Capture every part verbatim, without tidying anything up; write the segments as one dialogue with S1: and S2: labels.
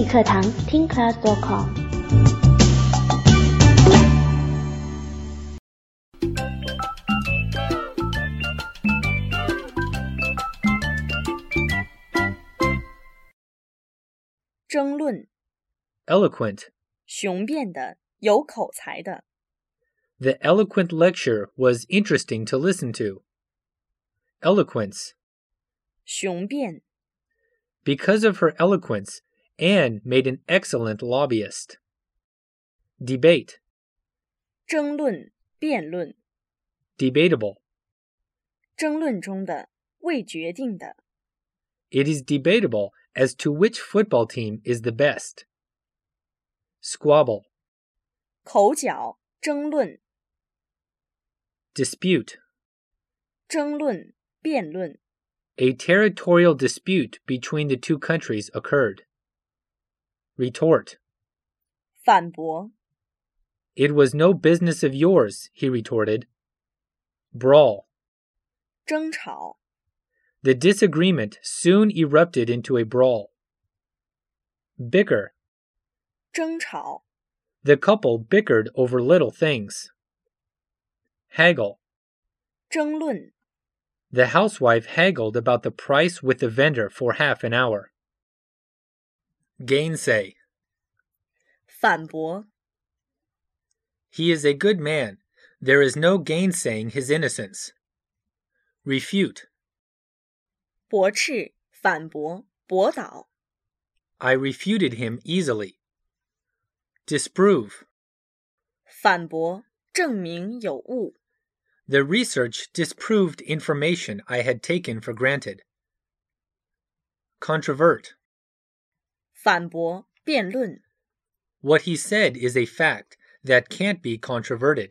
S1: 语课堂听 class 点 com。
S2: 争论
S3: Eloquent.
S2: 雄辩的，有口才的。
S3: The eloquent lecture was interesting to listen to. Eloquence.
S2: 雄辩
S3: Because of her eloquence, Anne made an excellent lobbyist. Debate.
S2: 争论辩论
S3: Debatable.
S2: 争论中的，未决定的。
S3: It is debatable as to which football team is the best. Squabble.
S2: 口角争论
S3: Dispute.
S2: 争论辩论
S3: A territorial dispute between the two countries occurred. Retort.
S2: 反驳
S3: It was no business of yours, he retorted. Brawl.
S2: 争吵
S3: The disagreement soon erupted into a brawl. Bicker.
S2: 争吵
S3: The couple bickered over little things. Haggle.
S2: 争论
S3: The housewife haggled about the price with the vendor for half an hour. Gainsay.
S2: 反驳
S3: He is a good man. There is no gainsaying his innocence. Refute.
S2: 驳斥反驳驳倒
S3: I refuted him easily. Disprove.
S2: 反驳证明有误
S3: The research disproved information I had taken for granted. Controvert.
S2: 反驳辩论
S3: What he said is a fact that can't be controverted.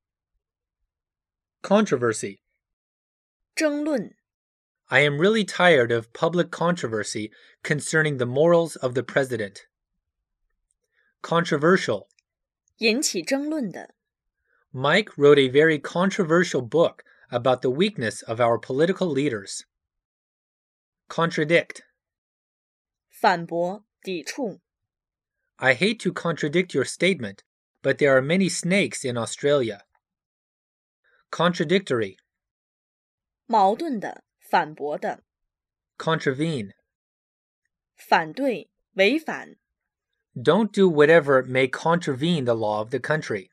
S3: Controversy.
S2: 争论
S3: I am really tired of public controversy concerning the morals of the president. Controversial.
S2: 引起争论的
S3: Mike wrote a very controversial book about the weakness of our political leaders. Contradict.
S2: 反驳抵触
S3: I hate to contradict your statement, but there are many snakes in Australia. Contradictory.
S2: 矛盾的反驳的
S3: Contravene.
S2: 反对违反
S3: Don't do whatever may contravene the law of the country.